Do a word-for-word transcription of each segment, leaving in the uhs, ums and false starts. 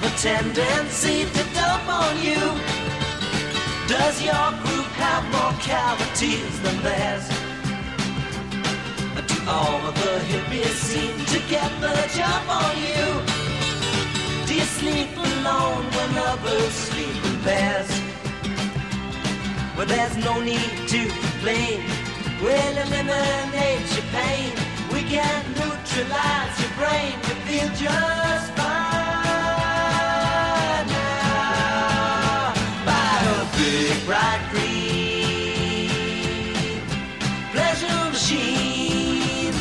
have a tendency to dump on you? Does your group have more cavities than theirs? Do all of the hippies seem to get the jump on you? Do you sleep alone when others sleep in pairs? Well, there's no need to complain. We'll eliminate your pain. We can neutralize your brain. You feel just fine now. By a big bright green pleasure machine.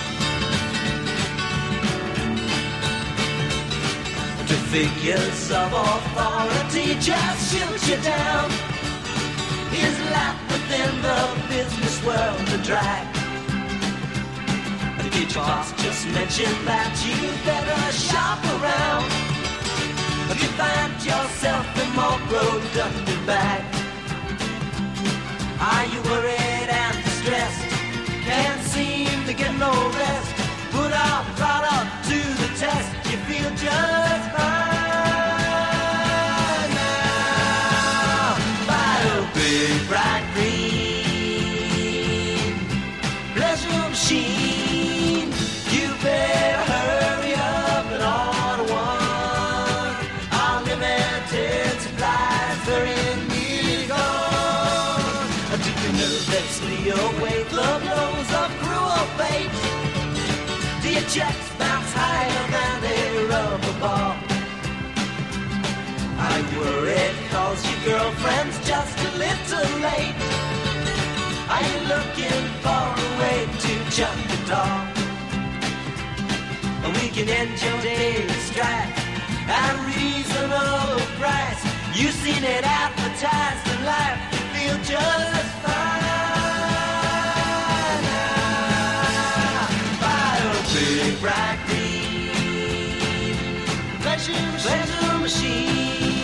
The figures of authority just shoot you down. Is life within the business world a drag? Did your boss just mention that you better shop around? If you find yourself a more productive bag? Are you worried and distressed? Can't seem to get no rest. Put our product to the test. You feel just fine now. Buy a big bright green pleasure machine. You better hurry up and order one. Unlimited supplies, very nearly gone. Do you nervously await the blows of cruel fate? Do your checks bounce higher than a rubber ball? Are you worried cause your girlfriend's just a little late? Are you looking for a way to chuck the dog? A weekend your daily strife at a reasonable price. You've seen it advertised in life. You feel just fine now. Buy a big bright green pleasure machine.